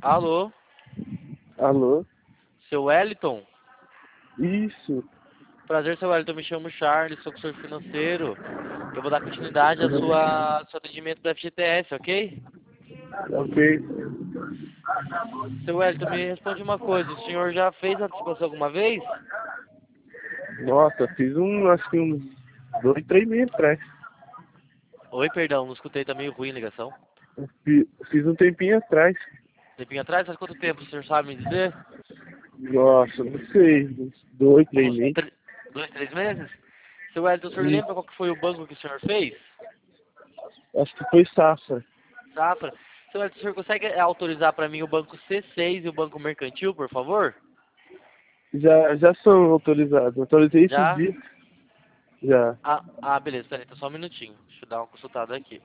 Alô, Alô? seu Wellington? Isso. Prazer, seu Wellington. Me chamo Charles, sou consultor financeiro. Eu vou dar continuidade ao seu atendimento do FGTS, ok? Ok. Seu Wellington, me responde uma coisa. O senhor já fez antecipação alguma vez? Nossa, fiz acho que uns 2, 3 meses atrás. Oi, perdão, não escutei, tá meio ruim a ligação. Fiz um tempinho atrás. Tempinho atrás? Faz quanto tempo, o senhor sabe me dizer? Nossa, não sei, uns 2, 3 meses. 2, 3 meses? Seu Wellington, o senhor E lembra qual que foi o banco que o senhor fez? acho que foi Safra. Safra. Seu Wellington, o senhor consegue autorizar para mim o banco C6 e o banco mercantil, por favor? Já são autorizados. Autorizei esses Já? dias. Já. Beleza, peraí, então só um minutinho. Deixa eu dar uma consultada aqui.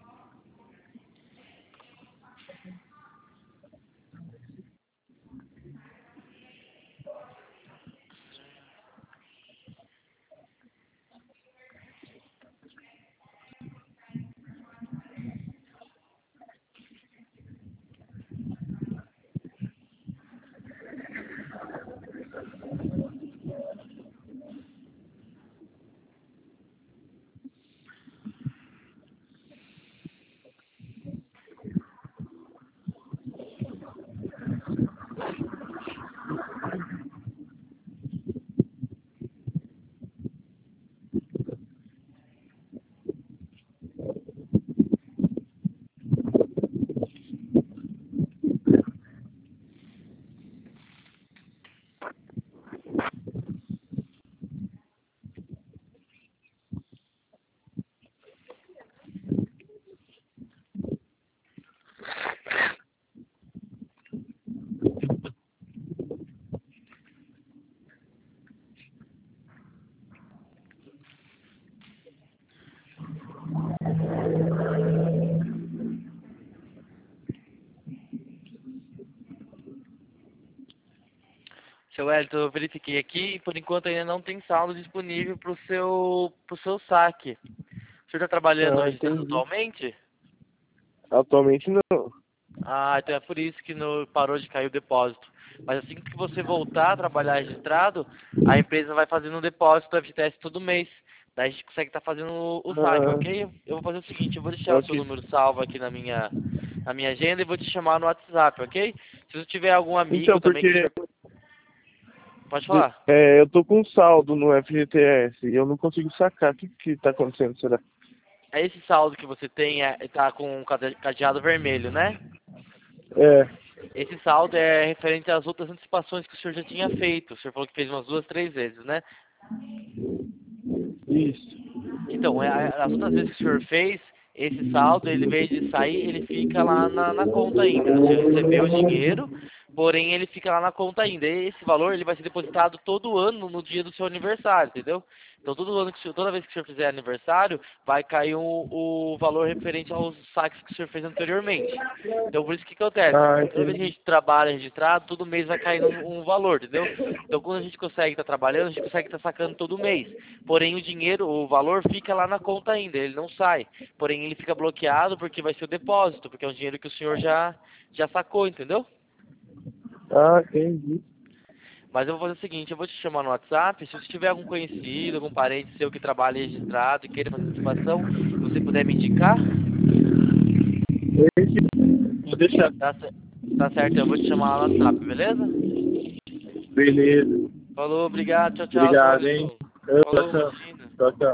Seu Wellington, eu verifiquei aqui e por enquanto ainda não tem saldo disponível pro seu saque. O senhor está trabalhando Ah, registrado entendi. atualmente? Atualmente não. Então é por isso que parou de cair o depósito. Mas assim que você voltar a trabalhar registrado, a empresa vai fazendo um depósito do FGTS todo mês. Daí a gente consegue estar fazendo o saque, Ah, ok? Eu vou fazer o seguinte, eu vou deixar o seu ok. número salvo aqui na minha agenda e vou te chamar no WhatsApp, ok? Se você tiver algum amigo Então, também que o porque senhor... Pode falar. eu tô com saldo no FGTS e eu não consigo sacar. O que tá acontecendo, será? Esse saldo que você tem tá com um cadeado vermelho, né? É, Esse saldo é referente às outras antecipações que o senhor já tinha feito. O senhor falou que fez umas 2, 3 vezes, né? isso. Então, as outras vezes que o senhor fez, esse saldo, ele, em vez de sair, ele fica lá na conta ainda. O senhor recebeu o dinheiro, porém ele fica lá na conta ainda. E esse valor, ele vai ser depositado todo ano no dia do seu aniversário, entendeu? Então, todo ano toda vez que o senhor fizer aniversário, vai cair o valor referente aos saques que o senhor fez anteriormente. Então, por isso que acontece? Ah, Toda vez que a entendi. gente trabalha registrado, todo mês vai caindo um valor, entendeu? Então, quando a gente consegue estar trabalhando, a gente consegue estar sacando todo mês. Porém, o dinheiro, o valor fica lá na conta ainda, ele não sai. Porém, ele fica bloqueado porque vai ser o depósito, porque é um dinheiro que o senhor já sacou, entendeu? Ah, entendi. Mas eu vou fazer o seguinte, eu vou te chamar no WhatsApp, se você tiver algum conhecido, algum parente seu que trabalha registrado e queira fazer antecipação, e você puder me indicar, Vou deixar. tá certo, eu vou te chamar lá no WhatsApp, beleza? Beleza. Falou, obrigado, tchau, tchau, seu Obrigado, hein? Wellington. Tchau, Falou, tchau. imagina. Tchau, tchau.